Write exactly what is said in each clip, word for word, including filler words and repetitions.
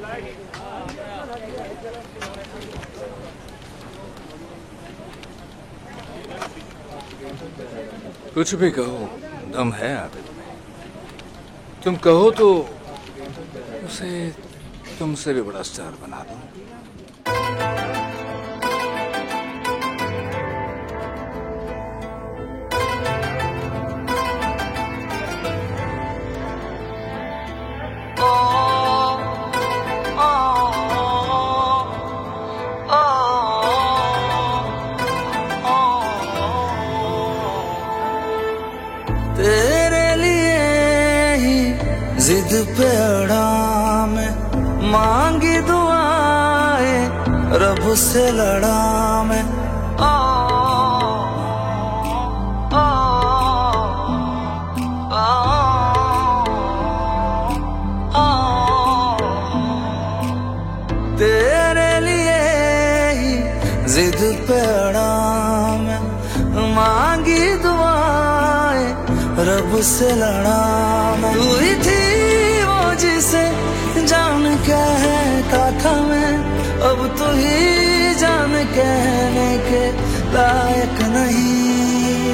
कुछ भी कहो, दम है आबिद में। तुम कहो तो उसे तुमसे भी बड़ा स्टार बना दूं। तेरे लिए ही जिद पे अड़ा मैं, मांगी दुआएं रब से लड़ा मैं। ओ, ओ, ओ, ओ, तेरे लिए ही जिद पे अड़ा मैं, मांगी दुआएं रब से लड़ा मैं। तू ही थी वो जिसे जान कहता था मैं, अब तू ही जान कहने के लायक नहीं।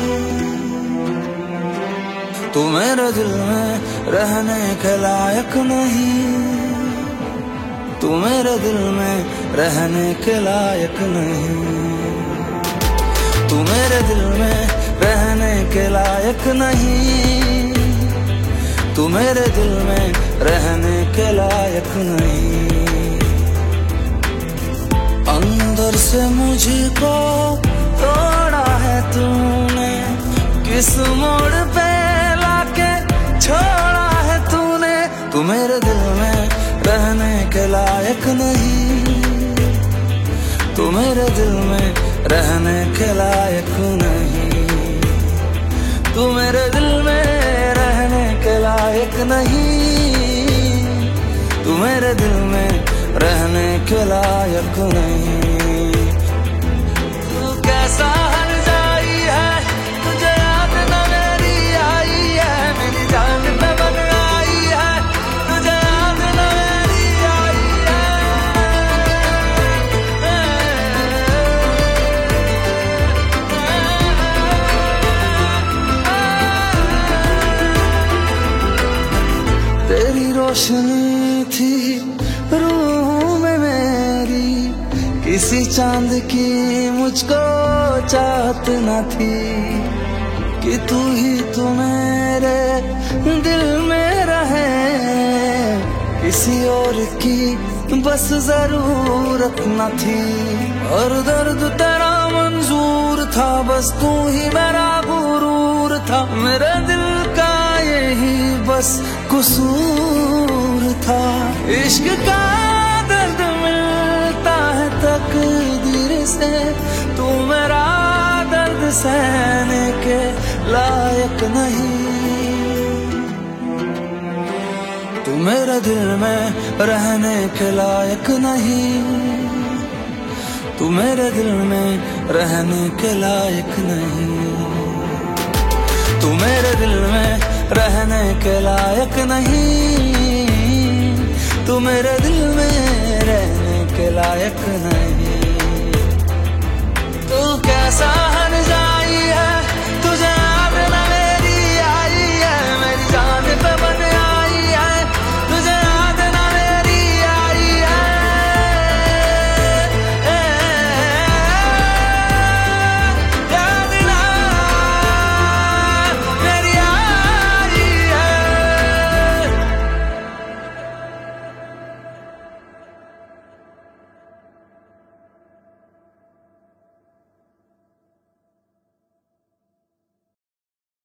तू मेरे दिल में रहने के लायक नहीं, तू मेरे दिल में रहने के लायक नहीं, तू मेरे दिल में रहने के लायक नहीं, तू मेरे दिल में रहने के लायक नहीं। अंदर से मुझको तोड़ा है तूने, किस मोड़ पे लाके छोड़ा है तूने। तू मेरे दिल में रहने के लायक नहीं, तू मेरे दिल में रहने के लायक नहीं, तू मेरे दिल में रहने के लायक नहीं, तू मेरे दिल में रहने के लायक नहीं। तू कैसा हर जाई है, तुझे याद न मेरी आई है, मेरी जान न बन आई है, तुझे याद न मेरी आई है। तेरी रोशनी थी रूह में मेरी, किसी चांद की मुझको चाहत न थी, कि तू ही तू मेरे दिल में रहे, किसी और की बस जरूरत न थी। और दर्द तेरा मंजूर था, बस तू ही मेरा गुरूर था, मेरे दिल का यही बस कसूर था। इश्क का दर्द मिलता है तकदीर से, तू मेरा दर्द सहने के लायक नहीं। तू मेरे दिल में रहने के लायक नहीं, तू मेरे दिल में रहने के लायक नहीं, तू मेरे दिल में रहने के लायक नहीं, तू मेरे दिल में रहने के लायक नहीं। तू कैसा हर जा